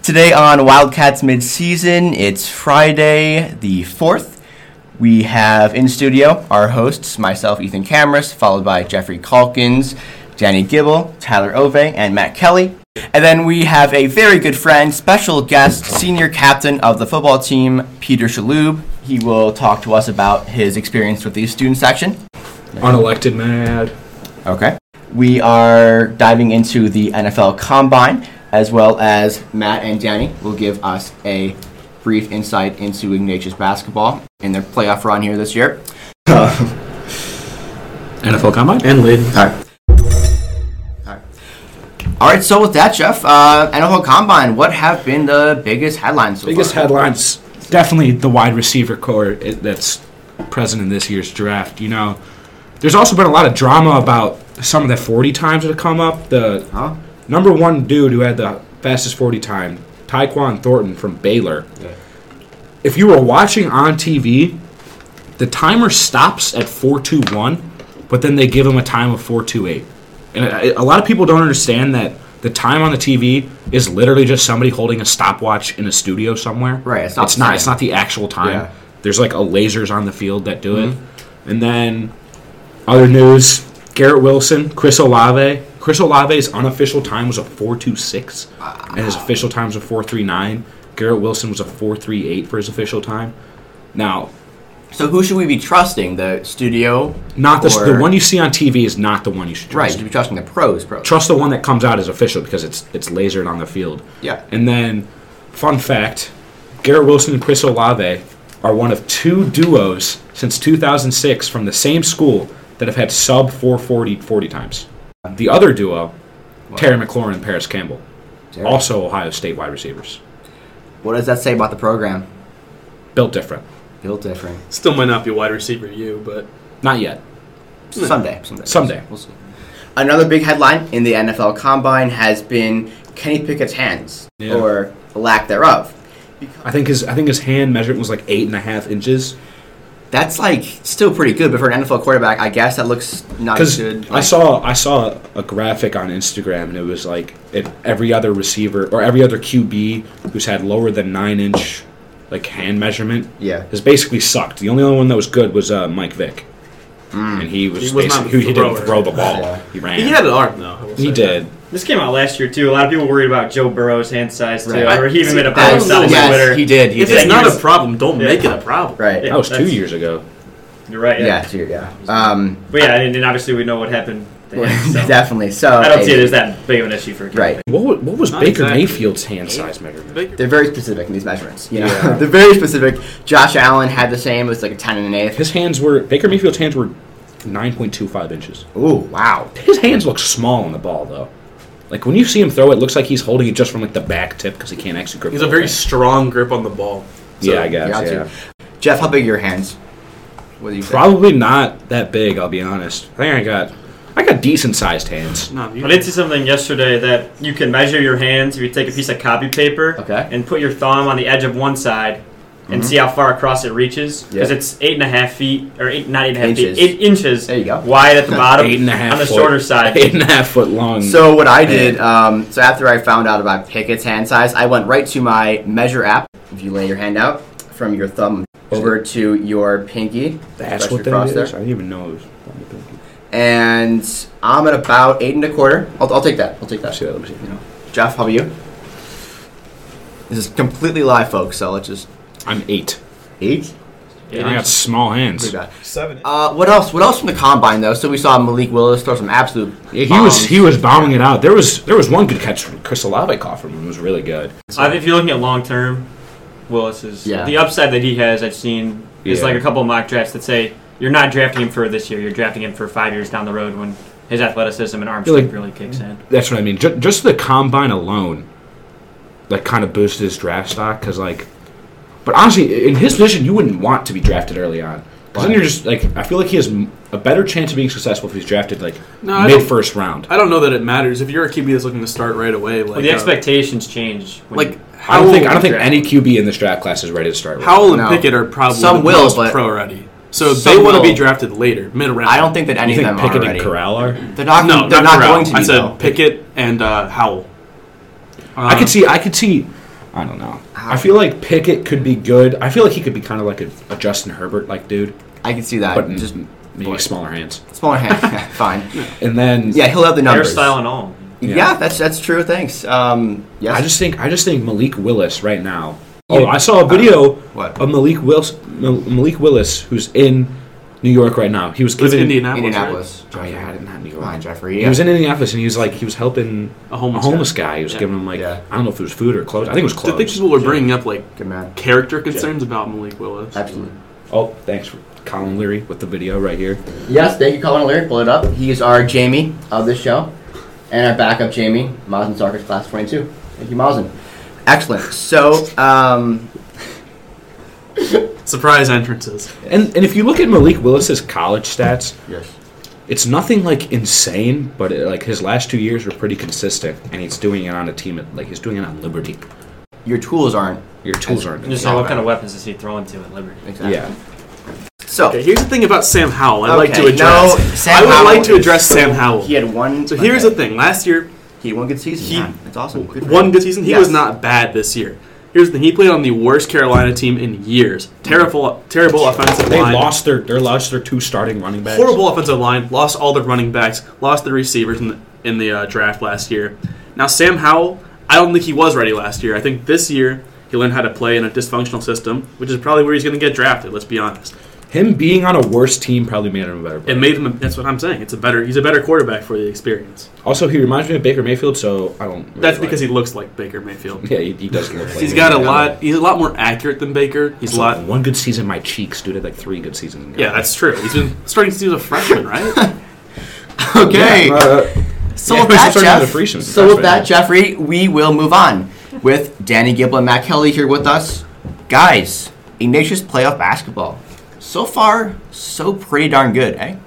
Today on Wildcats Midseason, it's Friday the 4th. We have in studio our hosts, myself, Ethan Cameras, followed by Jeffrey Calkins, Danny Gibble, Tyler Ove, and Matt Kelly. And then we have a very good friend, special guest, senior captain of the football team, Peter Shalhoub. He will talk to us about his experience with the student section. Unelected, may I add. Okay. We are diving into the NFL Combine, as well as Matt and Danny will give us a brief insight into Ignatius basketball in their playoff run here this year. NFL Combine? And lid. All right, so with that, Jeff, NFL Combine, what have been the biggest headlines so Biggest far? headlines, definitely the wide receiver core that's present in this year's draft. You know, there's also been a lot of drama about some of the 40 times that have come up. The number one dude who had the fastest 40 time, Tyquan Thornton from Baylor. Yeah. If you were watching on TV, the timer stops at 4:21, but then they give him a time of 4:28. And a lot of people don't understand that the time on the TV is literally just somebody holding a stopwatch in a studio somewhere. Right. It's not the actual time. Yeah. There's like lasers on the field that do it. And then other news, Garrett Wilson, Chris Olave. Chris Olave's unofficial time was a 4.26, and his official time was a 4.39. Garrett Wilson was a 4.38 for his official time. Now, so who should we be trusting? The studio? Not the one you see on TV is not the one you should trust. Right, you should be trusting the pros. Trust the one that comes out as official because it's lasered on the field. Yeah. And then, fun fact, Garrett Wilson and Chris Olave are one of two duos since 2006 from the same school that have had sub 4.40 40 times. The other duo, Terry McLaurin and Paris Campbell, also Ohio State wide receivers. What does that say about the program? Built different. Still might not be wide receiver but not yet. Someday. We'll see. Another big headline in the NFL Combine has been Kenny Pickett's hands, or lack thereof. I think his hand measurement was like 8.5 inches. That's still pretty good, but for an NFL quarterback, I guess that looks not as good. I saw a graphic on Instagram, and it was every other receiver or every other QB who's had lower than 9-inch hand measurement has basically sucked. The only other one that was good was Mike Vick, and he didn't throw the ball. Yeah. He ran. He had an arm though. He did. This came out last year too. A lot of people worried about Joe Burrow's hand size too. Or he even made a post on Twitter. He did. If it's not a problem, don't make it a problem. Right. That was 2 years ago. You're right. Yeah. But and obviously we know what happened. Definitely. So I don't see it as that big of an issue for a kid. Right. What was Baker Mayfield's hand size measurement? They're very specific in these measurements. They're very specific. Josh Allen had the same. It was like a 10 1/8. Baker Mayfield's hands were 9.25 inches. Ooh, wow. His hands look small on the ball though. When you see him throw, it looks like he's holding it just from the back tip because he can't actually grip. He's a very strong grip on the ball. So, yeah, I guess. Yeah. Jeff, how big are your hands? What do you think? Probably not that big. I'll be honest. I think I got decent sized hands. I did see something yesterday that you can measure your hands if you take a piece of copy paper and put your thumb on the edge of one side and see how far across it reaches. Because it's 8.5 feet, or not 8.5 feet, 8 inches there you go. wide at the bottom 8.5 on the shorter side. 8.5 foot long. So what I did, so after I found out about Pickett's hand size, I went right to my Measure app. If you lay your hand out from your thumb over to your pinky. That's what that is? I didn't even know it was on the pinky. And I'm at about 8 1/4. I'll take that. Let me see. Jeff, how about you? This is completely live, folks, so let's just... I'm 8. 8? Yeah, I got small hands. Pretty bad. 7. What else from the Combine, though? So we saw Malik Willis throw some absolute bombs. He was bombing it out. There was one good catch from Chris Olave caught from him. It was really good. If you're looking at long-term, Willis is... The upside that he has, I've seen, is a couple of mock drafts that say you're not drafting him for this year. You're drafting him for 5 years down the road when his athleticism and arm strength really kicks in. That's what I mean. Just the Combine alone, kind of boosted his draft stock because, But honestly, in his position, you wouldn't want to be drafted early on. Because then you're just, I feel like he has a better chance of being successful if he's drafted, mid-first round. I don't know that it matters. If you're a QB that's looking to start right away, the expectations change. I don't think any QB in this draft class is ready to start. Howell and Pickett are probably most pro ready. So they want to be drafted later, mid-round. I don't think that any of them Pickett are ready. and Corral are? They're not going to be. I said Pickett and Howell. I could see I don't know. I feel like Pickett could be good. I feel like he could be kind of like a Justin Herbert-like dude. I can see that. But just maybe smaller hands. Smaller hands, fine. And then he'll have the numbers. Hairstyle and all. Yeah, that's true. Thanks. Yes. I just think Malik Willis right now. Oh, I saw a video of Malik Willis, who's in New York right now. He was given Indianapolis. Right? Oh yeah, not New York. Come on, Jeffrey. He was in Indianapolis, and he was helping a homeless guy. He was giving him I don't know if it was food or clothes. I think it was clothes. I think people were bringing up character concerns about Malik Willis. Absolutely. Oh, thanks for Colin Leary with the video right here. Yes, thank you, Colin Leary. Pull it up. He is our Jamie of this show, and our backup Jamie, Mazen Sarkis, class 22. Thank you, Mazen. Excellent. So, surprise entrances. And if you look at Malik Willis's college stats, yes, it's nothing insane, but his last 2 years were pretty consistent, and he's doing it on a team he's doing it on Liberty. Your tools aren't. Just what kind of weapons is he throwing to at Liberty? Exactly. Yeah. So here's the thing about Sam Howell. I'd like to address. I would like to address Sam Howell. He had one. So here's the thing. Last year, he had one good season. That's awesome. One good season. He was not bad this year. Here's the thing. He played on the worst Carolina team in years. Terrible offensive line. They lost their two starting running backs. Horrible offensive line. Lost all their running backs. Lost the receivers in the draft last year. Now Sam Howell, I don't think he was ready last year. I think this year he learned how to play in a dysfunctional system, which is probably where he's going to get drafted. Let's be honest. Him being on a worse team probably made him a better player. It made him. That's what I'm saying. He's a better quarterback for the experience. Also, he reminds me of Baker Mayfield, so I don't. Really that's because he looks like Baker Mayfield. Yeah, he does look like. He's got a lot. He's a lot more accurate than Baker. He's a lot. One good season, my cheeks, dude. Had 3 good seasons. Yeah, that's true. He's been starting since he was a freshman, right? Okay. So with that, Jeffrey, we will move on with Danny Gibble and Matt Kelly here with us. Guys, Ignatius playoff basketball. So far, so pretty darn good, eh?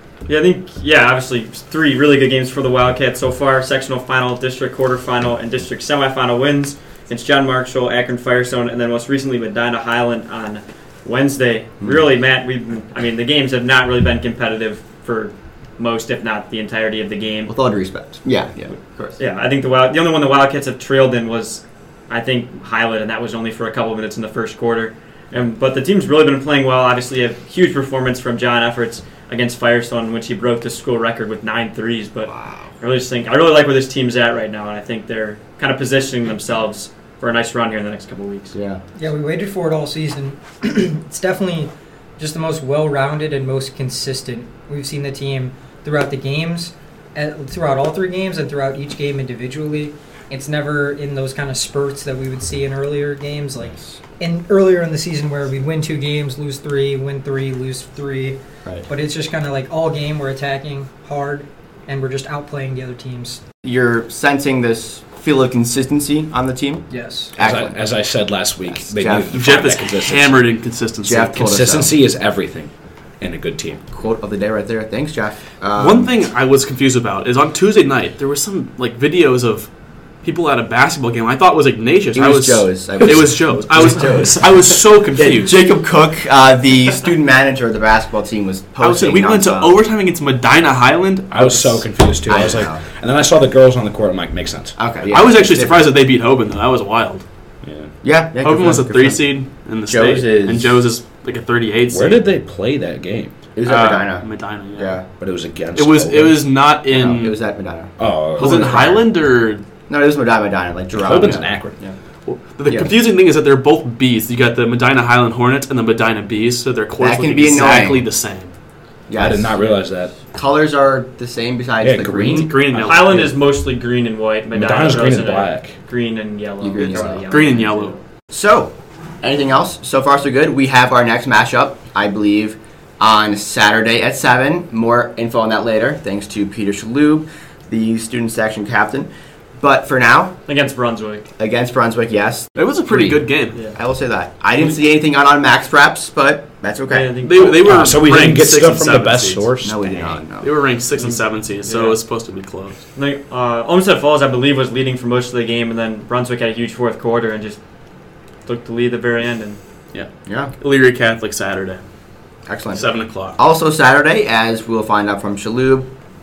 Yeah, obviously 3 really good games for the Wildcats so far. Sectional final, district quarterfinal, and district semifinal wins. It's John Marshall, Akron Firestone, and then most recently Medina Highland on Wednesday. Really, Matt, the games have not really been competitive for most, if not the entirety of the game. With all due respect. Yeah, of course. Yeah, I think the only one the Wildcats have trailed in was, I think, Highland, and that was only for a couple of minutes in the first quarter. But the team's really been playing well. Obviously, a huge performance from John Efforts against Firestone, in which he broke the school record with 9 threes. But wow. I really like where this team's at right now, and I think they're kind of positioning themselves for a nice run here in the next couple of weeks. Yeah, we waited for it all season. It's definitely just the most well-rounded and most consistent. We've seen the team throughout the games, throughout all 3 games, and throughout each game individually. It's never in those kind of spurts that we would see in earlier games, earlier in the season where we'd win 2 games, lose 3, win 3, lose 3. Right. But it's just kind of all game we're attacking hard, and we're just outplaying the other teams. You're sensing this feel of consistency on the team? Yes. As I said last week, Jeff is hammered in consistency. Consistency is everything in a good team. Quote of the day right there. Thanks, Jeff. One thing I was confused about is on Tuesday night, there were some videos of people at a basketball game. I thought it was Ignatius. It was Joe's. It was Joe's. I was so confused. Yeah, Jacob Cook, the student manager of the basketball team, was posting. We went to overtime against Medina Highland. I was so confused too. I was and then I saw the girls on the court. I'm like, makes sense. Okay. Yeah, I was actually surprised that they beat Hoban though. That was wild. Yeah. Hoban was a 3 seed in the state, and Joe's is a 38 seed. Where did they play that game? It was at Medina. Medina, yeah. But it was against. It was not in. No, it was at Medina. Oh, was it Highland or? No, it was Medina, Jerome. Hoban's in Akron. Yeah. Well, the confusing thing is that they're both Bs. You got the Medina Highland Hornets and the Medina Bs, so their courts look exactly the same. Yeah, I did not realize that. Colors are the same besides the green. Green and yellow. Highland is mostly green and white. Medina's green and black. Green and yellow. Green and yellow. So, anything else? So far, so good. We have our next matchup, I believe, on Saturday at 7. More info on that later, thanks to Peter Shalhoub, the student section captain. But for now... Against Brunswick, yes. It was a pretty good game. Yeah. I will say that. I didn't see anything on Max Preps, but that's okay. Yeah, they were so we didn't get stuff from the best source? No, we did not. No. They were ranked 6 and 7 seeds, so it was supposed to be close. Olmsted Falls, I believe, was leading for most of the game, and then Brunswick had a huge fourth quarter and just took the lead at the very end. And yeah. Elyria Catholic Saturday. Excellent. 7 o'clock. Also Saturday, as we'll find out from Shalhoub,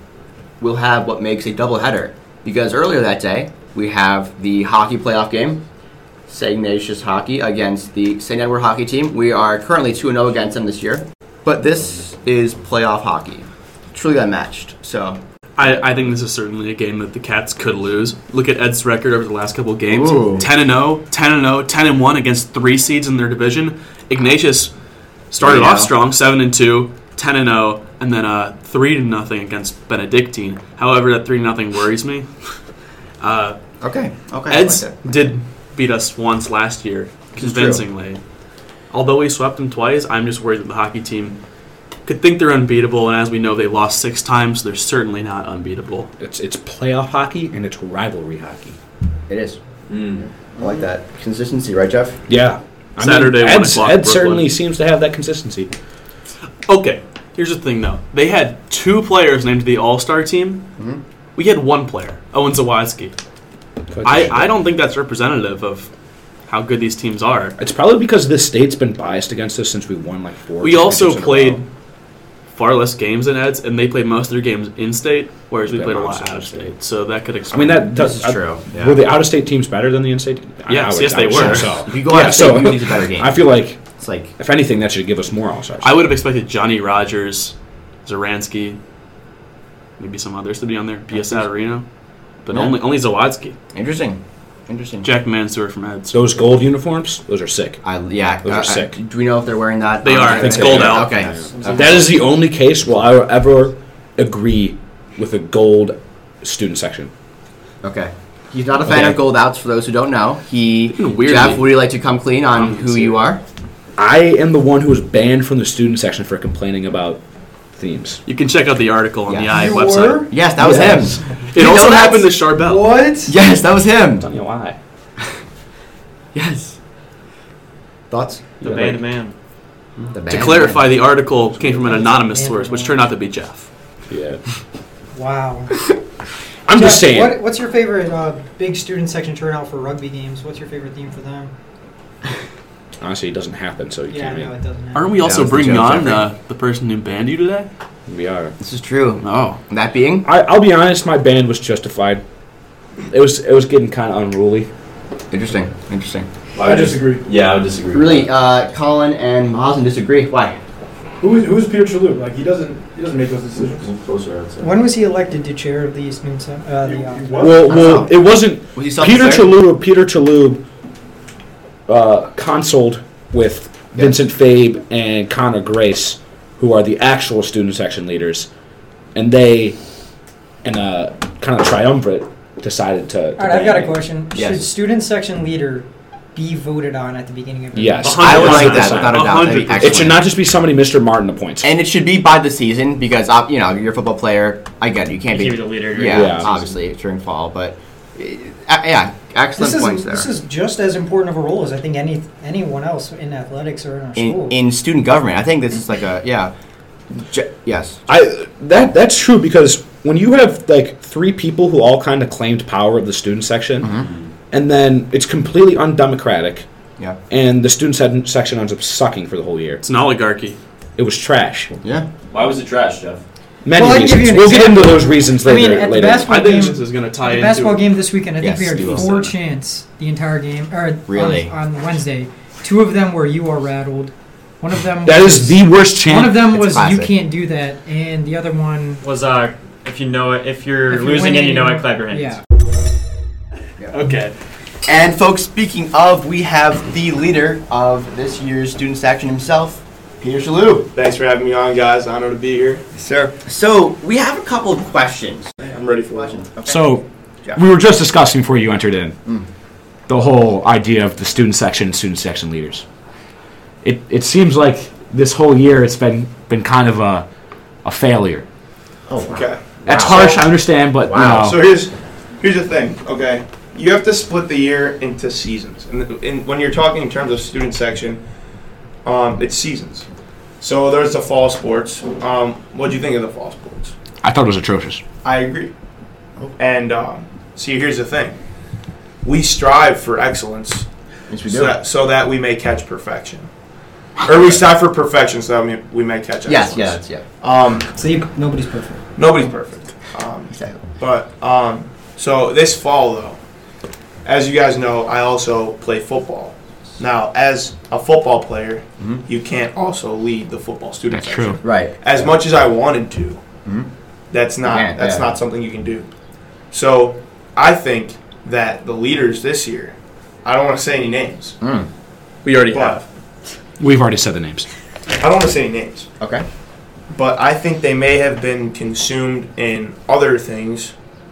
we'll have what makes a doubleheader. Because earlier that day, we have the hockey playoff game St. Ignatius Hockey against the St. Edward Hockey team. We are currently 2-0 against them this year, but this is playoff hockey. Truly unmatched. So I think this is certainly a game that the Cats could lose. Look at Ed's record over the last couple of games. Ooh. 10-0, 10-0, 10-1 against 3 seeds in their division. Ignatius started off strong, 7-2, 10-0, and then 3-0 against Benedictine. However, that 3-0 worries me. okay. Ed's did beat us once last year, convincingly. Although we swept them twice, I'm just worried that the hockey team could think they're unbeatable, and as we know, they lost 6 times. They're certainly not unbeatable. It's playoff hockey and it's rivalry hockey. It is. I like that consistency, right, Jeff? Yeah. Saturday, 1 o'clock. Ed certainly seems to have that consistency. Okay, here's the thing, though. They had 2 players named to the All-Star team. Mm-hmm. We had 1 player, Owen Zawadzki. I don't think that's representative of how good these teams are. It's probably because this state's been biased against us since we won like 4. We also played far less games than Ed's, and they played most of their games in-state, whereas we played a lot out of state. So that could explain. I mean, this is true. Yeah. Were the out-of-state teams better than the in-state? Yes, they were. So. If you go out of state, you need a better game. I feel like, if anything, that should give us more All-Stars. I would have expected Johnny Rogers, Zaransky, maybe some others to be on there, Pia Satorino, but only Zawadzki. Interesting. Jack Mansour from Ed's. Those gold uniforms, those are sick. Those are sick. Do we know if they're wearing that? They are. It's gold out. Okay. That is the only case where I will ever agree with a gold student section. Okay. He's not a fan of gold outs, for those who don't know. Jeff, would you like to come clean on who you are? I am the one who was banned from the student section for complaining about themes. You can check out the article on the I website. Yes, that was him. It also happened to Charbel. What? Yes, that was him. I'm telling you why. Yes. Thoughts? The banned man. To clarify, the article came from an anonymous source, which turned out to be Jeff. Yeah. Wow. I'm just saying. What's your favorite big student section turnout for rugby games? What's your favorite theme for them? Honestly, it doesn't happen, so you can't. No, it doesn't happen. Aren't we also bringing on the person who banned you today? We are. This is true. Oh. That being? I'll be honest, my ban was justified. It was getting kind of unruly. Interesting. I disagree. Yeah, I would disagree. Really, Colin and Mahasen disagree. Why? Who's Peter Chalhoub? Like he doesn't make those decisions. Closer, I'd say. When was he elected to chair of the student section? Well, it wasn't. Was Peter Chalhoub consuled with Vincent Fabe and Connor Grace, who are the actual student section leaders, and they, in a kind of triumvirate, decided to. All right, I've got a question. Yes. Should student section leader be voted on at the beginning of the Yes, I would like that without a doubt. That'd be it should not just be somebody Mr. Martin appoints. And it should be by the season because you're a football player. I get it. You can't be the leader. Yeah, obviously during fall, but excellent points there. This is just as important of a role as I think anyone else in athletics or in our school. In student government, I think this is like yes. That's true because when you have like 3 people who all kind of claimed power of the student section, and then it's completely undemocratic, and the student section ends up sucking for the whole year. It's an oligarchy. It was trash. Yeah. Why was it trash, Jeff? Many reasons. We'll get into those reasons later. At the basketball game, this is going to tie into the basketball game this weekend. I think we Yes, had 4 chants the entire game, Really? on Wednesday. 2 of them were "You Are Rattled." One of them that is the worst chant. One of them was classic. "You Can't Do That," and the other one was if you know it, if you're losing and you know it, clap your hands. Yeah. Okay. And folks, speaking of, we have the leader of this year's student section himself, Peter Chalhoub. Thanks for having me on, guys. Honor to be here. Yes, sir. So we have a couple of questions. I'm ready for Okay. So we were just discussing before you entered in the whole idea of the student section and student section leaders. It seems like this whole year it's been kind of a failure. Oh, wow. Okay. That's harsh, I understand, but So here's the thing. Okay, you have to split the year into seasons, and when you're talking in terms of student section, it's seasons. So there's the fall sports. What do you think of the fall sports? I thought it was atrocious. I agree. And see, here's the thing. We strive for excellence so that we may catch perfection. Or we strive for perfection so that we may catch excellence. Nobody's perfect. Nobody's perfect. Exactly. But, so this fall, though, as you guys know, I also play football. Now, as a football player, you can't also lead the football student That's section. true. Right. As much as I wanted to, that's not something you can do. So I think that the leaders this year, I don't want to say any names. We already have. We've already said the names. I don't want to say any names. Okay. But I think they may have been consumed in other things.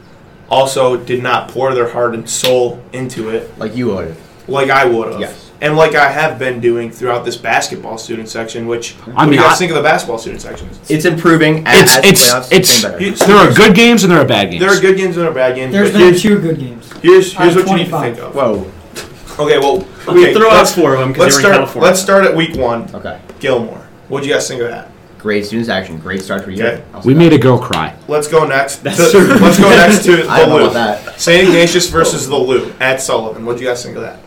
Also, did not pour their heart and soul into it Like you would. like I would have. Yes. And like I have been doing throughout this basketball student section, which I what do mean, you guys think of the basketball student section? It's improving as playoffs It's getting better. there are good games and there are bad games. There are good games and there are bad games. There's but been 2 good games. here's out of what you need to 25. think of. Whoa. Okay, well, Okay, throw out 4 of them because let's you're in start. California. Let's start at week 1. Okay. Gilmore. What'd you guys think of that? Great students action. Great start for you. Okay. We made a girl cry. Let's go next. That's to, true. let's go next to I the don't know Lou. about that. St. Ignatius versus the Lou at Sullivan. What'd you guys think of that?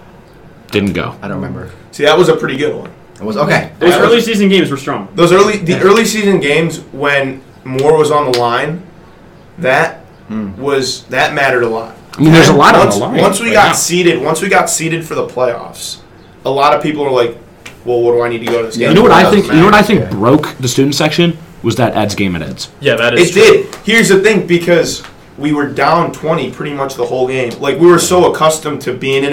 Didn't go. I don't remember. See, that was a pretty good one. It was okay. Those That early was- season games were strong. The early season games when more was on the line, that mattered a lot. I mean, there's a lot on once, the line. Once we right got now. seeded, for the playoffs, a lot of people were like, "Well, what do I need to go to this game?" You know what I Doesn't think? You know what I matter. think Yeah. broke the student section was that Ed's game at Ed's. Yeah, that is It true. did. Here's the thing, because we were down 20 pretty much the whole game. Like, we were so accustomed to being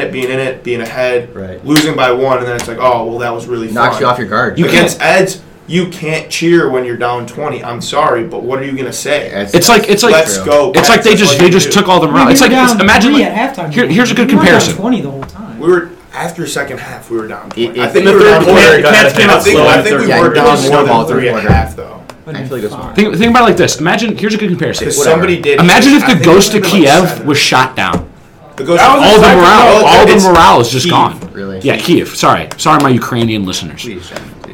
ahead, Right. losing by 1, and then it's like, oh, well, that was really Knocks fun. you off your guard. Against Eds, you can't cheer when you're down 20. I'm sorry, but what are you gonna say? It's like Let's true. go. It's like they That's just all you just do. took all the morale. It's like imagine like, at halftime. here's a good We were down comparison. 20 the whole time. We were after second half. We were down 20. It- I think it- we were down. the third more- Cats came out slow I after think we Yeah, were it down was more snowball than 3 third at quarter. half, though. I feel like it's fine. Think about it like this. Imagine here's a good comparison. Because Whatever. somebody did. Imagine if I the think ghost it of was like Kiev 7. was shot down. The ghost That of was All the second- morale, no, all the it's morale is just Kiev. gone. Really? Yeah, Kiev. Sorry, my Ukrainian listeners. Please, Jen, please.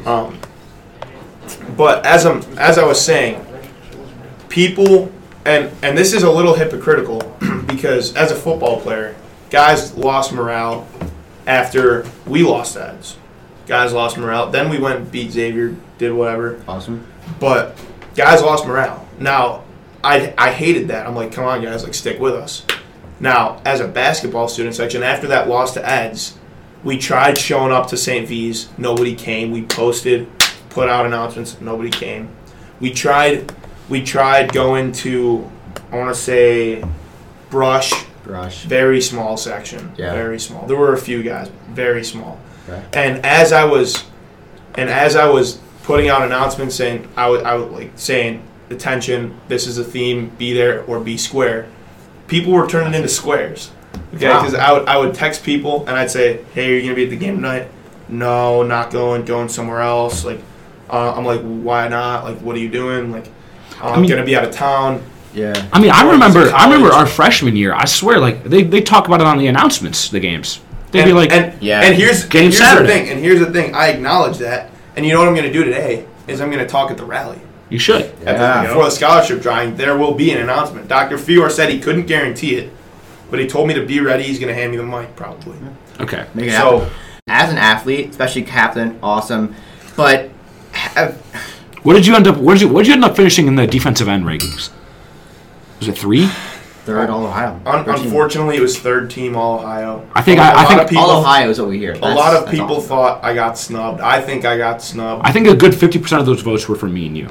But as I was saying, people, and this is a little hypocritical because as a football player, guys lost morale after we lost Eds. Guys lost morale. Then we went and beat Xavier, did whatever. Awesome. But guys lost morale. Now, I hated that. I'm like, come on, guys, like stick with us. Now, as a basketball student section, after that loss to Eds, we tried showing up to St. V's. Nobody came. We posted, put out announcements. Nobody came. We tried going to, I want to say, Brush. Very small section. Yeah. Very small. There were a few guys. Very small. Okay. And as I was putting out announcements saying, I would like saying, attention, this is a theme, be there or be square. People were turning into squares. Okay, Wow. because I would text people and I'd say, hey, are you gonna be at the game tonight? No, not going somewhere else. Like, I'm like, why not? Like, what are you doing? Like, I'm gonna be out of town. Yeah. I mean, I Or remember is it college? our freshman year. I swear, like they talk about it on the announcements, the games. They'd be like, and here's Game the Saturday. thing. And here's the thing. I acknowledge that. And you know what I'm gonna do today is I'm gonna talk at the rally. you should. Yeah. Before the scholarship drawing, there will be an announcement. Dr. Fior said he couldn't guarantee it, but he told me to be ready. He's going to hand me the mic, probably. Okay. Make it So- happen. As an athlete, especially captain, awesome. But What did you end up? Where'd you end up finishing in the defensive end rankings? Was it 3? third All Ohio. 13. Unfortunately, it was third team All Ohio. I think A I lot think of people, All Ohio is what we hear. a lot of people thought I got snubbed. I think I got snubbed. I think a good 50% of those votes were for me and you.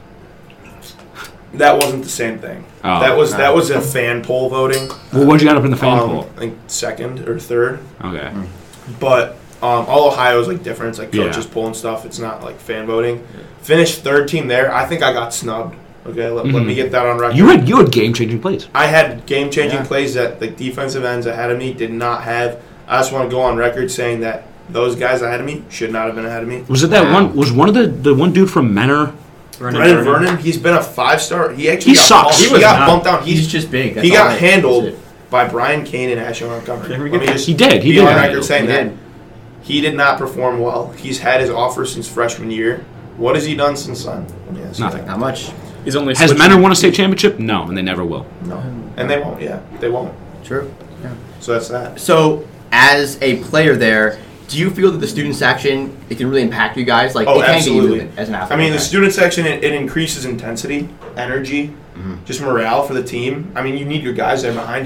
That wasn't the same thing. Oh. That was a fan poll voting. Well, where'd you end up in the fan poll? I think second or third. Okay. But All Ohio is like different. It's like Yeah. coaches poll and stuff. It's not like fan voting. Finished third team there. I think I got snubbed. Okay, let me get that on record. You had game changing plays. I had game-changing Yeah. plays that the defensive ends ahead of me did not have. I just want to go on record saying that those guys ahead of me should not have been ahead of me. Was it that Wow. one? Was one of the one dude from Menor? Brennan Vernon, he's been a 5-star. He actually He got sucks. bumped. He He, was got not. bumped down. He's just big. That's he all got right. handled That's it. by Brian Kane and Ashley Montgomery. There we Let go. me just He did. He be did. on get record saying He that did. he did not perform well. He's had his offer since freshman year. What has he done since then? Let me ask you Nothing. that. Not much. He's only Has switching- Menor won a state championship? No, and they never will. No, and they won't. Yeah, they won't. True. So that's that. So, as a player there, do you feel that the student section it can really impact you guys? Like, Oh, it can get you absolutely. moving as an athlete. I mean, the Okay. student section, it increases intensity, energy, just morale for the team. I mean, you need your guys there behind you.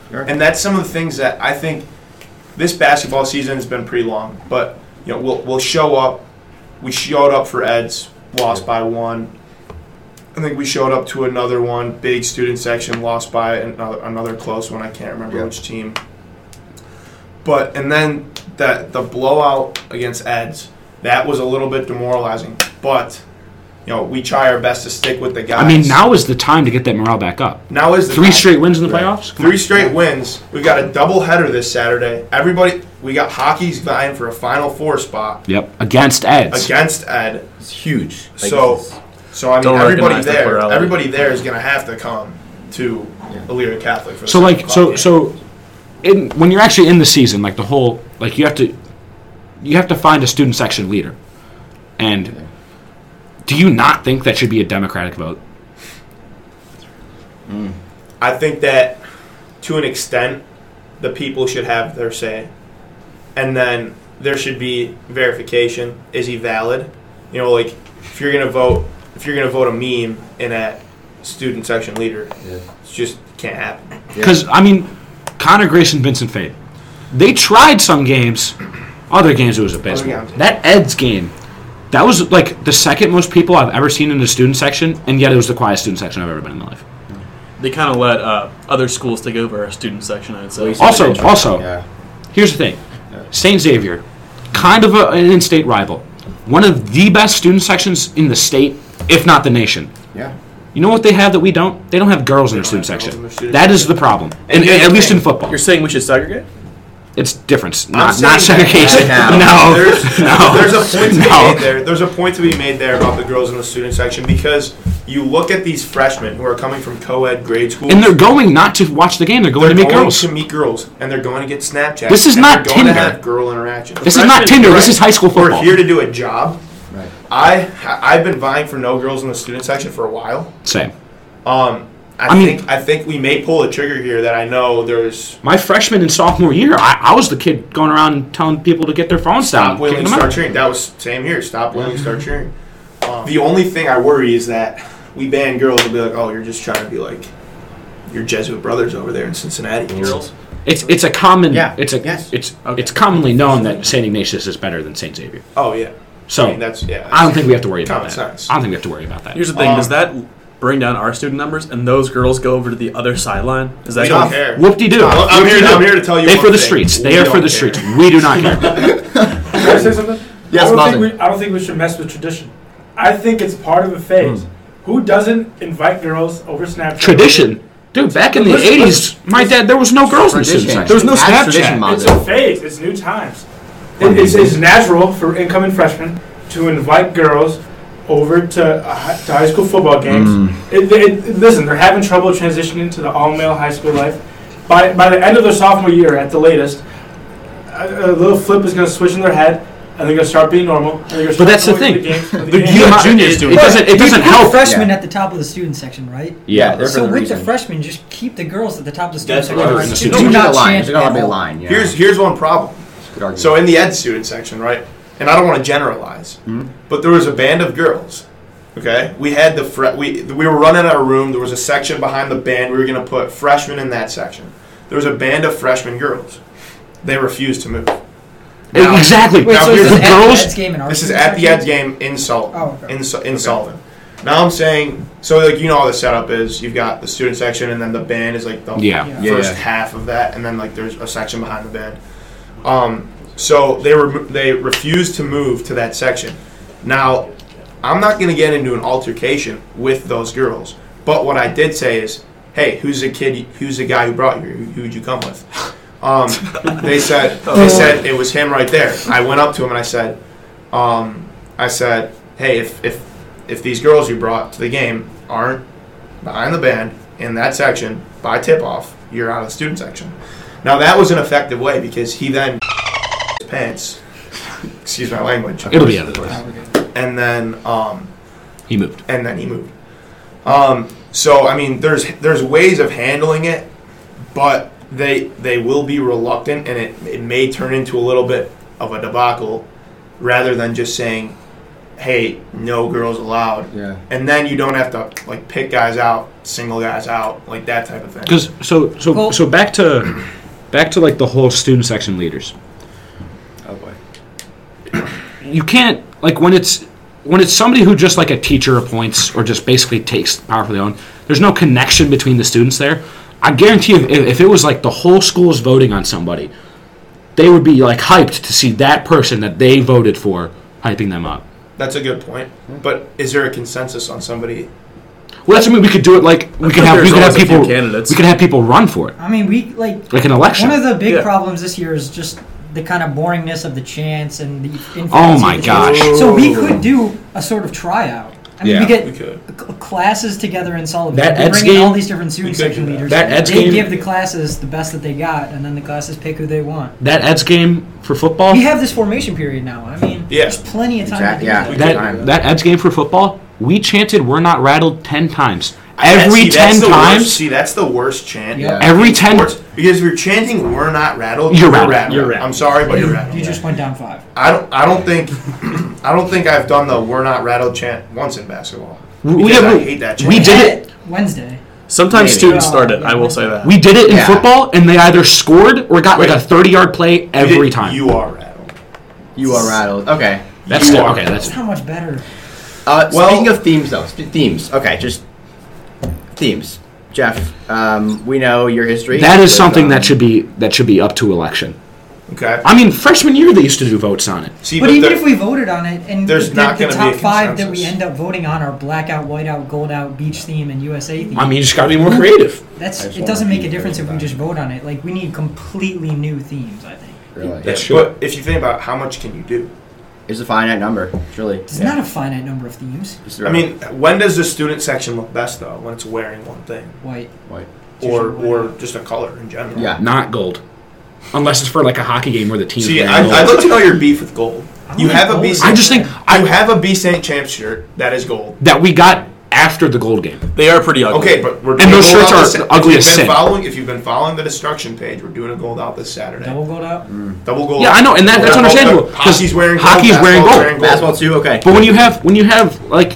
Sure. And that's some of the things that I think this basketball season has been pretty long. But, we'll show up. We showed up for Eds, lost by 1. I think we showed up to another one, big student section, lost by another close one. I can't remember which team. And then the blowout against Eds, that was a little bit demoralizing. But, we try our best to stick with the guys. I mean, now is the time to get that morale back up. Now is the 3 time. straight wins in the playoffs? 3 straight wins. We got a doubleheader this Saturday. We got hockey's vying for a Final Four spot. Yep, against Eds. Ed. It's huge. So I mean, everybody there is going to have to come to Elyria Catholic for the when you're actually in the season, like the whole, like you have to find a student section leader. And do you not think that should be a Democratic vote? I think that to an extent, the people should have their say. And then there should be verification. Is he valid? If you're gonna vote a meme in a student section leader, it's just can't happen. Because Connor Grayson, Vincent Fade, they tried some games. Other games it was abysmal. That Eds game, that was like the second most people I've ever seen in the student section, and yet it was the quietest student section I've ever been in my life. They kind of let other schools take over our student section, I'd say. Also, here's the thing. St. Xavier, kind of an in-state rival. One of the best student sections in the state, if not the nation. Yeah. You know what they have that we don't? They don't have girls in their student section. That is the problem, at least in football. You're saying we should segregate? It's difference, not segregation. No. There's a point to be made there. There's a point to be made there about the girls in the student section because you look at these freshmen who are coming from co-ed grade schools, and they're going not to watch the game. They're going to meet girls. To meet girls, and they're going to get Snapchat. This is not Tinder. To have girl interaction. This is not Tinder. This is high school football. We're here to do a job. Right. I've been vying for no girls in the student section for a while. Same. I think we may pull a trigger here that I know there's... My freshman and sophomore year, I was the kid going around and telling people to get their phones down. Stop willing, start cheering. That was same here. Stop willing, start cheering. The only thing I worry is that we ban girls and be like, oh, you're just trying to be like your Jesuit brothers over there in Cincinnati. Girls? It's a common... Yeah. It's commonly known that St. Ignatius is better than St. Xavier. Oh, yeah. So, that's I don't think we have to worry about that. Sense. I don't think we have to worry about that. Here's the thing. Does that bring down our student numbers and those girls go over to the other sideline? Is that we don't care. Whoop-de-doo. I'm here to tell you They one for the thing. streets. They are for the streets. We do not care. Can I say something? Yes, I don't think we should mess with tradition. I think it's part of a phase. Who doesn't invite girls over Snapchat? Tradition? Dude, back in the 80s, my dad, there was no girls in the student section. There was no Snapchat. It's a phase. It's new times. It's natural for incoming freshmen to invite girls over to high school football games. Listen, they're having trouble transitioning to the all-male high school life. By the end of their sophomore year, at the latest, a little flip is going to switch in their head, and they're going to start being normal. But that's the thing. Juniors doing it doesn't help. Freshmen at the top of the student section, right? Yeah. So with the freshmen, just keep the girls at the top of the student That's section. right. Do not line. chant There's got to be a at all. line. Yeah. Here's one problem. So in the ed student section, right? And I don't want to generalize, but there was a band of girls. Okay, we had we were running our room. There was a section behind the band. We were going to put freshmen in that section. There was a band of freshman girls. They refused to move. Now, exactly. Wait, so the girls. This is at the Eds game in Sullivan. Oh, okay. In Sullivan. Now I'm saying, so like how the setup is. You've got the student section, and then the band is like the first half of that, and then like there's a section behind the band. So they refused to move to that section. Now, I'm not going to get into an altercation with those girls, but what I did say is, hey, who's the guy who brought you? Who'd you come with? They said it was him right there. I went up to him and I said, hey, if these girls you brought to the game aren't behind the band in that section by tip-off, you're out of the student section. Now that was an effective way because he then pants. Excuse my language. It'll be out of the way. And then he moved. So I mean, there's ways of handling it, but they will be reluctant, and it may turn into a little bit of a debacle, rather than just saying, hey, no girls allowed. Yeah. And then you don't have to like pick guys out, single guys out, like that type of thing. Because so back to like the whole student section leaders. Oh boy. You can't like when it's somebody who just like a teacher appoints or just basically takes power for their own. There's no connection between the students there. I guarantee you, if it was like the whole school is voting on somebody, they would be like hyped to see that person that they voted for hyping them up. That's a good point. But is there a consensus on somebody? Well, that's I mean we could do it like we could have people candidates. we could have people run for it I mean, we like an election. one of the big Yeah. problems this year is just the kind of boringness of the chants and the infancy Oh my of the chants. gosh. So we could do a sort of tryout. I mean, Yeah. we get We could. classes together in Sullivan. That We Eds bring in all game- these different student we could section do that. leaders. That Eds they game- give the classes the best that they got, and then the classes pick who they want. That Eds game for football. We have this formation period now. I mean, Yeah. there's plenty of time to do Yeah. that. that Eds game for football. We chanted "We're not rattled" 10 times. Every See, that's 10 the worst- times. See, that's the worst chant. Yeah. Every in 10 sports, because if you're chanting "We're not rattled," You're rattled. rattled. You're rattled. I'm sorry, but you're You, rattled. you just went down 5. I don't think I've done the "We're not rattled" chant once in basketball. We Because have- I hate that chant. we did it. Wednesday. Sometimes Maybe. students Oh, start it. yeah. I will say that. We did it in Yeah. football, and they either scored or got like Wait. a 30-yard play You every did- time. You are rattled. You are rattled. Okay. That's You still are okay. That's That's how much better. Well- Speaking of themes, though, themes. Okay, just themes. Jeff, we know your history. that is with, something that should be up to election. Okay. I mean, freshman year they used to do votes on it. See, But even the- if we voted on it, and There's not the gonna top be a 5 that we consensus. end up voting on are blackout, whiteout, gold out, beach theme, and USA theme. I mean, you just got to be more creative. That's I just it. wanna Doesn't make be a difference if we creative just vote on it. Like we need completely new themes. I think really, That's Yeah, true. but if you think about how much can you do? it's a finite number. Truly. it's not a finite number of themes. Just I mean, when does the student section look best though? When it's wearing one thing, White. or just a color in general? yeah. Not gold, unless it's for like a hockey game where the team's See, wearing gold. I'd like to know your beef with gold. I You like have a gold. B. I just think you have a B St. Champs shirt that is gold. that we got after the gold game. They are pretty ugly. Okay, but we're And doing those gold shirts out are this- the ugliest sin. If you've been following the destruction page, we're doing a gold out this Saturday. Double gold out. Double gold. Yeah, I know, and that's Yeah, understandable. 'cause Hockey's wearing gold. hockey's wearing basketball's gold. Basketball too. Okay. But when you have like,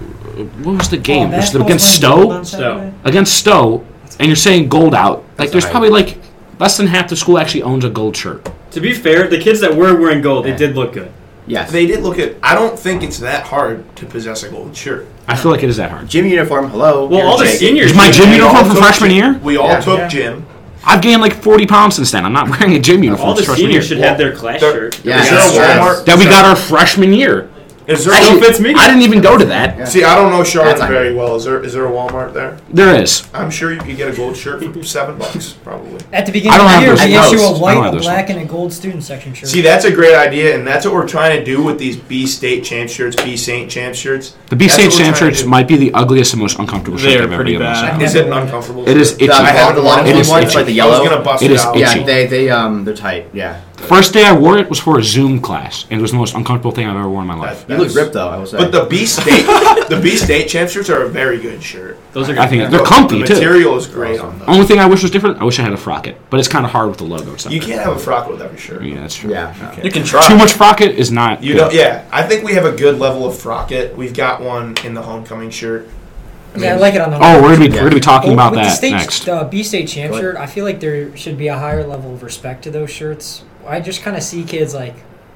what was the game? Oh, It was basketball's against wearing gold Stowe. on Saturday? Against Stowe, and you're saying gold out. Like, That's there's a probably like less than half the school actually owns a gold shirt. To be fair, the kids that were wearing gold, Yeah. they did look good. Yes. They did look at. I don't think it's that hard to possess a gold shirt. I feel like it is that hard. Gym uniform. Hello. Well, You're all the shaking. seniors. Is my did. gym We uniform all from took freshman gym- year? We all Yeah. took Yeah. gym. I've gained like 40 pounds since then. I'm not wearing a gym uniform All the since freshman year. seniors should have their class There- shirt. Yeah. Is there a Yes. Walmart? That we got our freshman year. Is there? Actually, fits me. I didn't even go to that. Yeah. See, I don't know Charlotte That's very well. Is there a Walmart there? There is. I'm sure you could get a gold shirt for $7, probably. At the I beginning don't of have the year, those we posts. issue I a don't white, have a those black, and a gold student section shirt. See, that's a great idea, and that's what we're trying to do with these B State Champ shirts, B Saint Champ shirts. The B That's State what we're Champ trying to shirts do. might be the ugliest and most uncomfortable shirt They are I've ever pretty been able to bad. see. Is it uncomfortable? It is itchy. The, I have the long It is sleeve ones, itchy. like the I was yellow. gonna bust It it, is out. itchy. Yeah, they're tight. Yeah. First day I wore it was for a Zoom class, and it was the most uncomfortable thing I've ever worn in my life. You look ripped though. I will say. But the B State, the B State Champ shirts are a very good shirt. Those are I good. think they're comfy The too. material is great on them. Only thing I wish was different, I wish I had a frocket, but it's kind of hard with the logo and stuff. You can't have a frock with every shirt. Yeah, that's true. yeah. You can try. Too much frocket is not. You good. don't. Yeah, I think we have a good level of frocket. We've got one in the homecoming shirt. Yeah, I like it on the. Oh, we're Yeah. gonna be talking Well, about with that the state, next. The B State Champ Go ahead. shirt, I feel like there should be a higher level of respect to those shirts. I just kind of see kids like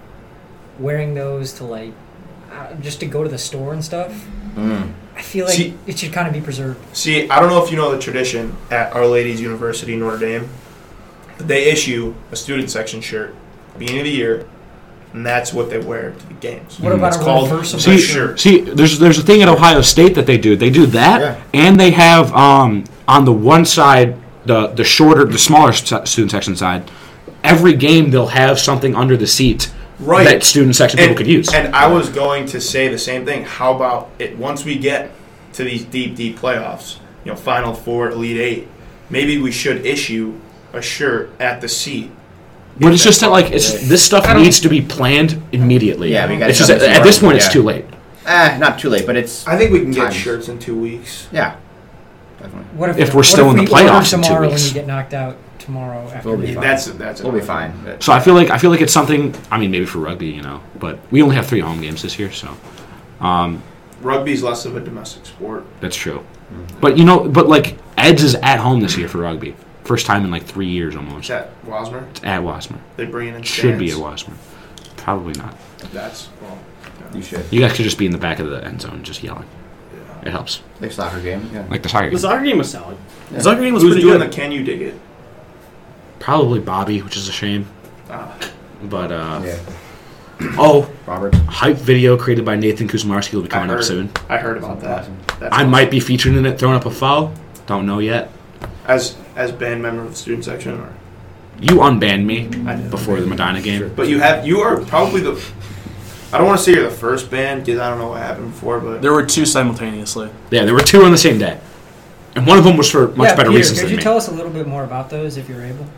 wearing those to like just to go to the store and stuff. Mm. I feel like See- it should kind of be preserved. See, I don't know if you know the tradition at Our Lady's University, Notre Dame, but they issue a student section shirt beginning of the year, and that's what they wear to the games. What about It's a called reversible the See, shirt. see, there's a thing at Ohio State that they do. They do that, Yeah. and they have on the one side the shorter, the smaller student section side. Every game they'll have something under the seat Right. that student section people could use. And I was going to say the same thing. How about it once we get to these deep playoffs, Final Four, Elite Eight, maybe we should issue a shirt at the seat. But it's just that like this stuff needs to be planned immediately. Yeah, we gotta It's just jump at this point it's yeah. too late. Not too late, but it's I think we can get Times. shirts in 2 weeks. yeah. Definitely. What If we're still in the we order playoffs in 2 tomorrow weeks? when you get knocked out tomorrow after We'll be the fine. That's We'll be fine. So I feel like it's something. I mean, maybe for rugby, but we only have 3 home games this year, so Rugby's less of a domestic sport. That's true. Mm-hmm. But like Eds is at home this year for rugby. First time in like 3 years almost. Is that Wasmer? It's at Wasmer. They bring in Should be at Wasmer. Probably not. That's well. You should. You guys could just be in the back of the end zone just yelling. Yeah. It helps. Like soccer game. Yeah. Like the soccer The game. soccer game was solid. The soccer game was Who's pretty doing good. the Can You Dig It? Probably Bobby, which is a shame. Ah. But Yeah. Robert. Hype video created by Nathan Kuzmarski will be coming up soon. I heard about that. That's I awesome. might be featured in it, throwing up a foul. Don't know yet. as band member of the student section, or You unbanned me I did. before the Medina game. But you are probably the. I don't want to say you're the first band because I don't know what happened before, but There were 2 simultaneously. Yeah, there were 2 on the same day. And one of them was for much better Peter, reasons could than you me. tell us a little bit more about those if you're able?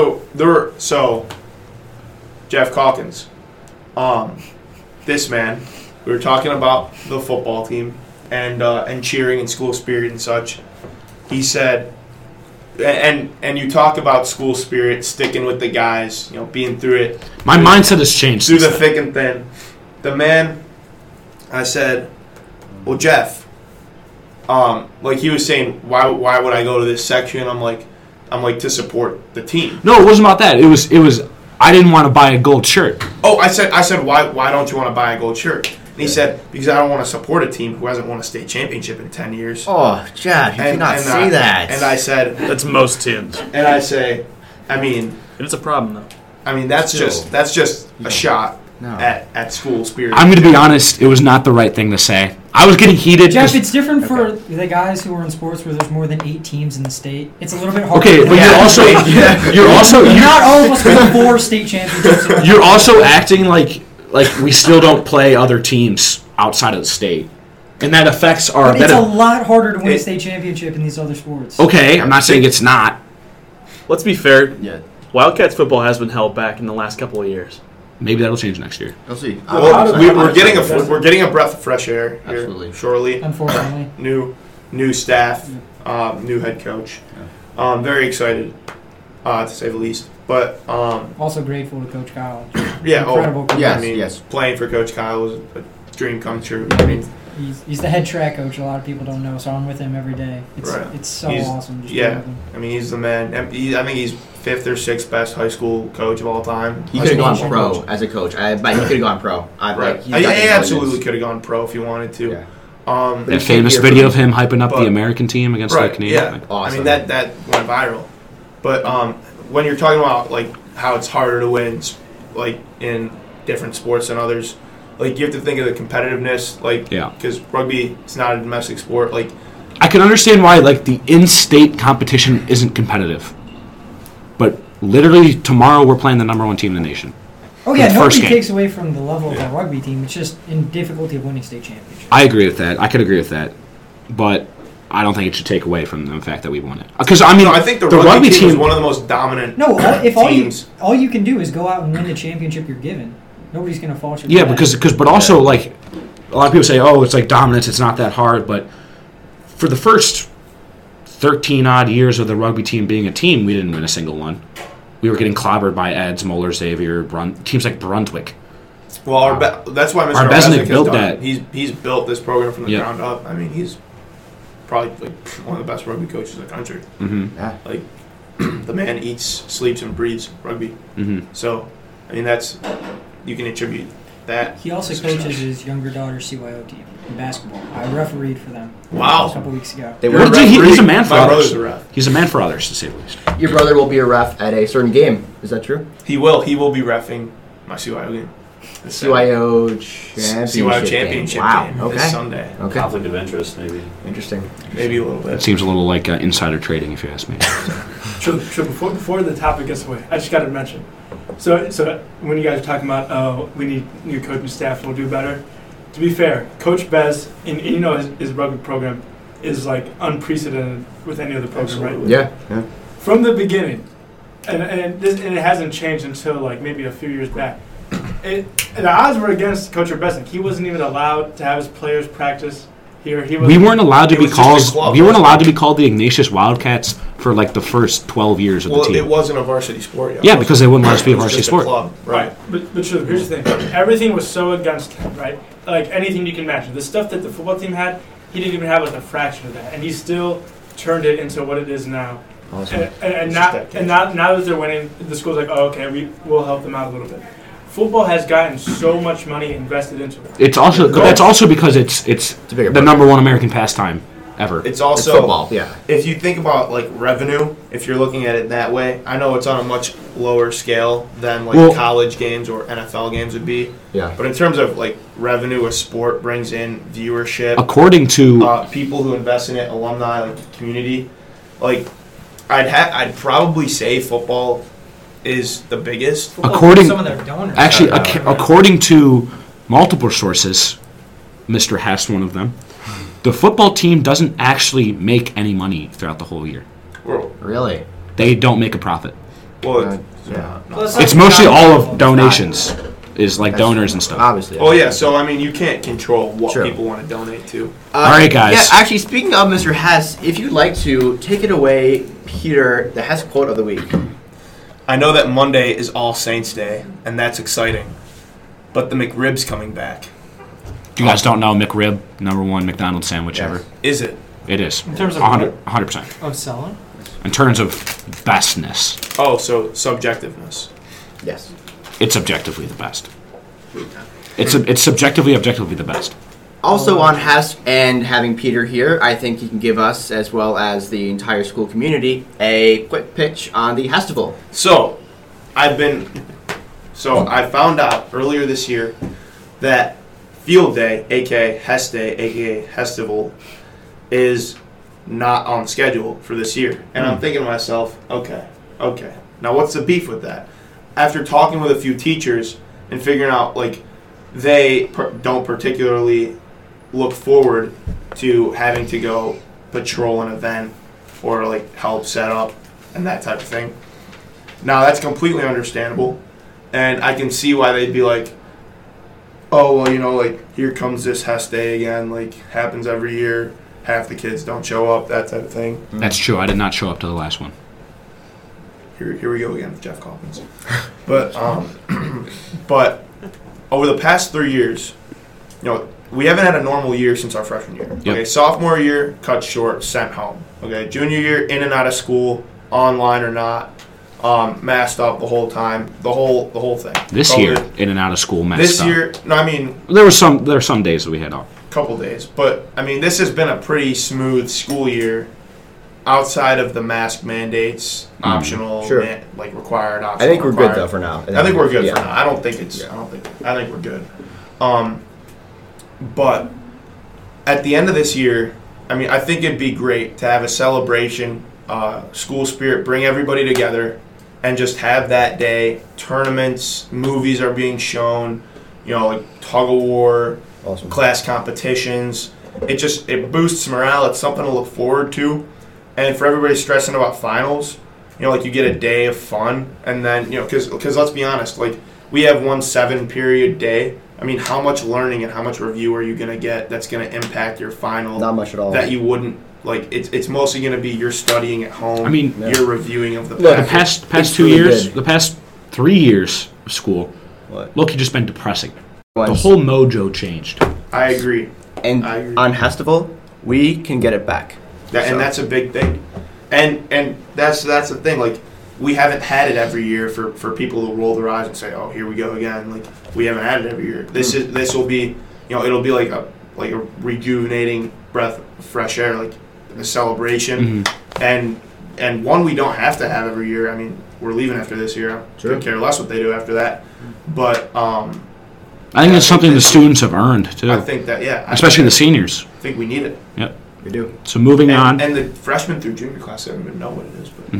Jeff Calkins, this man, we were talking about the football team and cheering and school spirit and such. He said, and you talk about school spirit, sticking with the guys, being through it. My mindset has changed. Through the since then. thick and thin. The man, I said, well, Jeff, like he was saying, why would I go to this section? I'm like to support the team. No, it wasn't about that. It was. I didn't want to buy a gold shirt. Oh, I said, why don't you want to buy a gold shirt? And he said, because I don't want to support a team who hasn't won a state championship in 10 years. Oh, Jeff, you cannot say that. And I said, That's most teams. and I say, I mean, It's a problem, though. that's just a shot No. at school spirit. I'm going to be honest. It was not the right thing to say. I was getting heated. Jeff, 'cause- it's different for the guys who are in sports where there's more than 8 teams in the state. It's a little bit harder. okay, but you're also Not all of us win 4 state championships. In you're also acting like we still don't play other teams outside of the state, and that affects our. But it's a lot harder to win a state championship in these other sports. Okay, I'm not saying it's not. Let's be fair. Yeah. Wildcats football has been held back in the last couple of years. Maybe that'll change next year. We'll see. Well, we're getting a breath of fresh air here Absolutely. shortly. Unfortunately. New staff, new head coach. Very excited, to say the least. But Also grateful to Coach Kyle. yeah, Incredible coach. Yes, I mean, yes. playing for Coach Kyle was a dream come true. I mean, He's the head track coach. A lot of people don't know, so I'm with him every day. Right. It's so He's- awesome. Just yeah. being with him. I mean, he's the man. I think he's 5th or 6th best high school coach of all time. He could have gone Coach. pro as a coach. I bet he could have gone pro. Right. He's got the He absolutely intelligence. could have gone pro if he wanted to. Yeah. That you famous can't hear video from of him hyping up the but- American team against the Right. Canadian. Yeah. Like, Awesome. I mean that went viral. But when you're talking about like how it's harder to win, like in different sports than others, like you have to think of the competitiveness, like Yeah. because rugby is not a domestic sport. Like I can understand why like the in-state competition isn't competitive, but literally tomorrow we're playing the number 1 team in the nation. Oh yeah, The first nobody game. takes away from the level of our rugby team. It's just in difficulty of winning state championships. I agree with that. I could agree with that, but I don't think it should take away from the fact that we won it. Because I mean, no, I think the rugby rugby team team is one of the most dominant. No, if teams. all you can do is go out and win the championship you're given. Nobody's gonna fault you. Yeah, for that. but also like a lot of people say, oh, it's like dominance. It's not that hard, but for the first 13 odd years of the rugby team being a team, we didn't win a single one. We were getting clobbered by Eds, Moeller, Xavier, teams like Brunswick. Well, that's why Mr. Arbesnik has built done. that. He's built this program from the Yep. ground up. I mean, he's probably like one of the best rugby coaches in the country. Mm-hmm. Yeah. Like the man eats, sleeps, and breathes rugby. Mm-hmm. So, I mean, you can attribute that. He also coaches his younger daughter's CYO team in basketball. I refereed for them Wow. a couple weeks ago. They What were did he's a man for My brother's others. a ref. He's a man for others, to say the least. Your brother will be a ref at a certain game. Is that true? He will be reffing my CYO game. This CYO championship. CYO championship Wow. game Okay. this Sunday. Okay. Conflict of interest, maybe. Interesting. Maybe a little It bit. seems a little like insider trading, if you ask me. True. Before the topic gets away, I just got to mention. So when you guys are talking about we need new coaching staff, we'll do better. To be fair, Coach Bez, and you know his rugby program is like unprecedented with any other program, right? Absolutely. Yeah. Yeah. From the beginning, and it hasn't changed until like maybe a few years back. The odds were against Coach Besnick. He wasn't even allowed to have his players practice here. We weren't allowed to It be was just a called. club, We weren't wasn't allowed it? to be called the Ignatius Wildcats for like the first 12 years of Well, the team. it wasn't a varsity sport yet. Yeah, because they wouldn't let us be a It was varsity just sport. club, right? But true, here's the thing. Everything was so against him, right? like anything you can imagine. The stuff that the football team had, he didn't even have like a fraction of that, and he still turned it into what it is now. Awesome. And now that they're winning, the school's like, oh, okay, we'll help them out a little bit. Football has gotten so much money invested into it. It's also that's also because it's the number one American pastime ever. It's also football. Yeah. If you think about like revenue, if you're looking at it that way, I know it's on a much lower scale than like college games or NFL games would be. Yeah. But in terms of like revenue, a sport brings in viewership. According to people who invest in it, alumni, like community, like I'd probably say football is the biggest. According some of their donors. Actually, according to multiple sources, Mr. Hess, one of them, the football team doesn't actually make any money throughout the whole year. Really? They don't make a profit. Well, It's mostly all of donations, is like donors and stuff. Obviously. Oh yeah, so I mean, you can't control what people want to donate to. All right, guys. Yeah, actually, speaking of Mr. Hess, if you'd like to take it away, Peter, the Hess quote of the week. I know that Monday is All Saints Day, and that's exciting. But the McRib's coming back. If you guys don't know, McRib, #1 McDonald's sandwich ever. Is it? It is. In terms of 100%. Of selling? In terms of bestness. Oh, so subjectiveness. Yes. It's objectively the best. It's subjectively, objectively the best. Also on Hess and having Peter here, I think he can give us, as well as the entire school community, a quick pitch on the Hestival. So, I found out earlier this year that Field Day, aka Hess Day, aka Hestival, is not on schedule for this year. And I'm thinking to myself, okay. Now what's the beef with that? After talking with a few teachers and figuring out, like, they don't particularly look forward to having to go patrol an event or like help set up and that type of thing. Now that's completely understandable, and I can see why they'd be like, oh well, like here comes this Hess Day again, like happens every year, half the kids don't show up, that type of thing. That's true. I did not show up to the last one. Here we go again with Jeff Calkins. But but over the past 3 years, we haven't had a normal year since our freshman year. Yep. Okay, sophomore year, cut short, sent home. Okay, junior year, in and out of school, online or not, masked up the whole time, the whole thing. This COVID. year, in and out of school, masked This up. year, no, I mean there were some days that we had off. Couple days, but I mean this has been a pretty smooth school year, outside of the mask mandates, optional, required optional. I think we're required. good though for now. I think we're good for now. I think we're good. But at the end of this year, I mean, I think it'd be great to have a celebration, school spirit, bring everybody together, and just have that day. Tournaments, movies are being shown, like tug of war, awesome. Class competitions. It boosts morale. It's something to look forward to. And for everybody stressing about finals, like you get a day of fun, and then, because let's be honest, like we have 1 7-period day. I mean, how much learning and how much review are you going to get that's going to impact your final? Not much at all. That you wouldn't, like, it's mostly going to be you're studying at home. I mean, you're reviewing of the past 2 years, the past 3 years of school, look, it's just been depressing. The whole mojo changed. I agree. And on Hestival, we can get it back. And that's a big thing. And that's the thing, like, we haven't had it every year for people to roll their eyes and say, "Oh, here we go again." Like we haven't had it every year. This will be, it'll be like a rejuvenating breath of fresh air, like a celebration, and one we don't have to have every year. I mean, we're leaving after this year. I couldn't care less what they do after that. But I think it's something the students have earned too. I think that especially the seniors. I think we need it. Yep, we do. So moving on, and the freshmen through junior class, I don't even know what it is, but.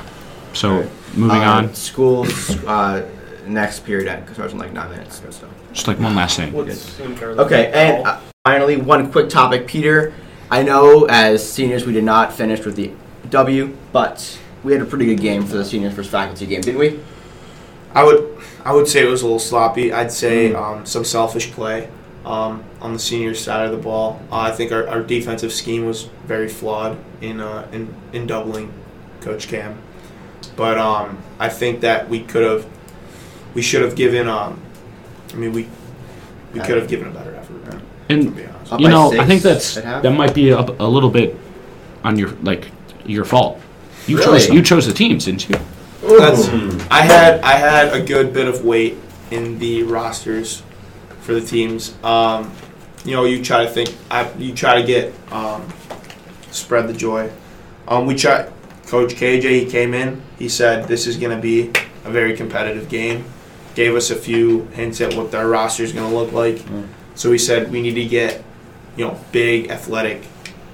So, moving on. School's next period starts in like 9 minutes. So. Just like one last thing. Okay, and finally, one quick topic. Peter, I know as seniors we did not finish with the W, but we had a pretty good game for the seniors first faculty game, didn't we? I would say it was a little sloppy. I'd say some selfish play on the senior side of the ball. I think our defensive scheme was very flawed in doubling Coach Cam. But I think that we should have given. We could have given a better effort. And be honest. Up you by know, 6 I think that at half? might be a little bit on your fault. You Really? chose the teams, didn't you? I had a good bit of weight in the rosters for the teams. You try to get spread the joy. Coach KJ, he came in. He said this is going to be a very competitive game. Gave us a few hints at what our roster is going to look like. So he said we need to get, big, athletic,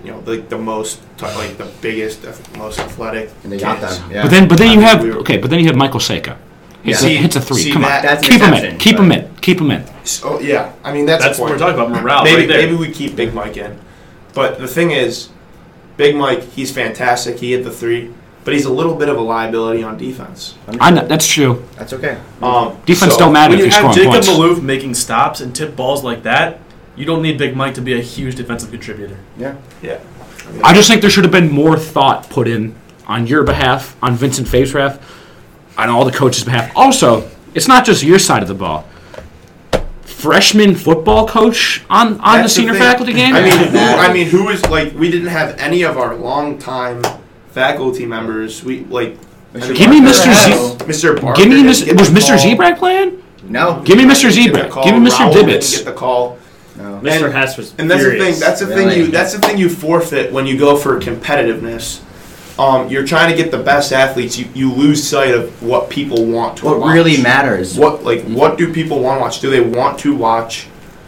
the biggest, most athletic. And they got kids. them. Yeah. But then you have we were- but then you have Michael Seika. Hits a 3. Come on, that's keep him exception, in. Keep him in. So yeah, I mean that's That's what we're important. talking about, morale Maybe right there. maybe we keep Big Mike in, but the thing is, Big Mike, he's fantastic. He hit the 3, but he's a little bit of a liability on defense. I know that's true. That's okay. Defense so don't matter When if you you're have scoring Jacob points. Maloof making stops and tip balls like that, you don't need Big Mike to be a huge defensive contributor. Yeah. Yeah, I just think there should have been more thought put in on your behalf, on Vincent Fave's behalf, on all the coaches' behalf. Also, it's not just your side of the ball. Freshman football coach on the That's senior thing. faculty game. Who is we didn't have any of our longtime faculty members. Give me Mr. Z. Mr. Barker. Give me didn't Mr. get Was the Mr. call. Zebrak playing? No. Give me Mr. Didn't get the Zebrak. call. Give me Mr. Raul Dibbits. Didn't get the call. No. Mr. Hess was And that's furious. the thing. Really? That's the thing you forfeit when you go for competitiveness. You're trying to get the best athletes. You lose sight of what people want to watch. What really matters? What do people want to watch? Do they want to watch,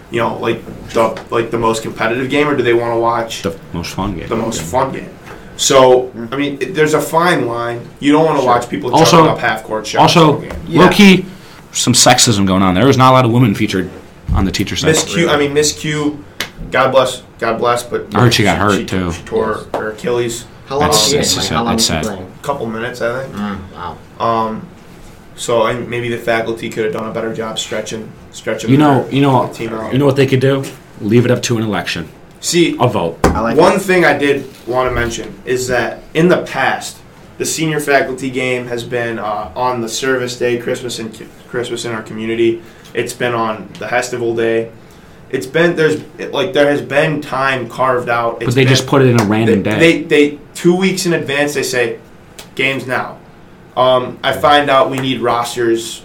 the most competitive game, or do they want to watch The most fun game. the most fun game? So there's a fine line. You don't want to watch people chucking up half court shots. Also, all game. Yeah. low key, some sexism going on. There was not a lot of women featured on the teacher side. Miss Q, God bless, but I heard she got hurt, too. She tore her Achilles. How long That's- was he in? that's Like, sad. how long That's was he sad. playing? A couple minutes, I think. Wow. So maybe the faculty could have done a better job stretching. You know the team out. what they could do? Leave it up to an election, See, a vote. I like one thing I did want to mention is that in the past, the senior faculty game has been on the service day, Christmas in our community. It's been on the Festival Day. It's been there has been time carved out. But they just put it in a random day. They 2 weeks in advance they say games now. I find out we need rosters,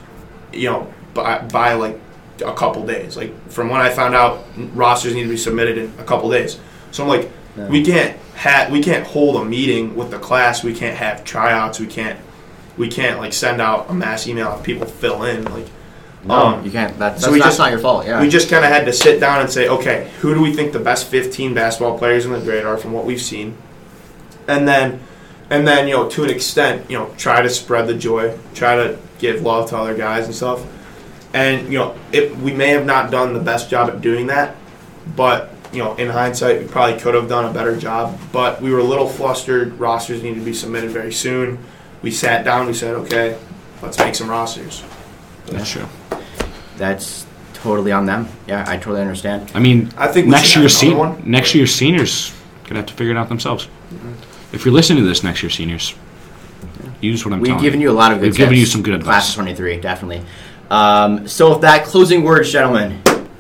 by like a couple days. Like from when I found out rosters need to be submitted in a couple days. So I'm like, Yeah. we can't hold a meeting with the class. We can't have tryouts. We can't like send out a mass email and people fill in like. No, you can't. That's so that's not your fault. Yeah. We just kind of had to sit down and say, okay, who do we think the best 15 basketball players in the grade are from what we've seen, and then to an extent, try to spread the joy, try to give love to other guys and stuff, and we may have not done the best job at doing that, but in hindsight, we probably could have done a better job. But we were a little flustered. Rosters needed to be submitted very soon. We sat down. We said, okay, let's make some rosters. That's true. That's totally on them. Yeah, I totally understand. I mean, I think we next should year, have another one. next year's seniors gonna have to figure it out themselves. If you're listening to this next year, seniors, use what I'm We've telling given you a lot of good We've given tips. you some good advice. Class of 23, definitely. So with that, closing words, gentlemen.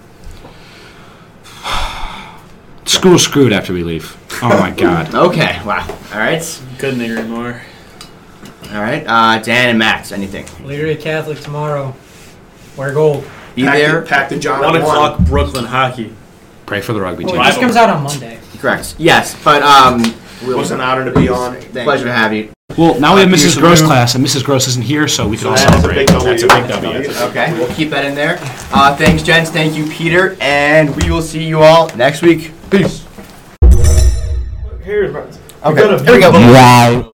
School's screwed after we leave. Oh my God. Okay, wow. All right. Couldn't agree more. All right. Dan and Max, anything? Liberty Catholic tomorrow. Wear gold. Be there. Pack the John 1 at 1. o'clock Brooklyn hockey. Pray for the rugby Oh, team. this comes out on Monday. Correct. Yes, but It was an honor to be on. pleasure to have you. Well, now we have Here's Mrs. some Gross new- class, and Mrs. Gross isn't here, so we can all That's a celebrate. big W. That's a big W. Okay, we'll keep that in there. Thanks, gents. Thank you, Peter, and we will see you all next week. Peace. Here's Okay, here we go.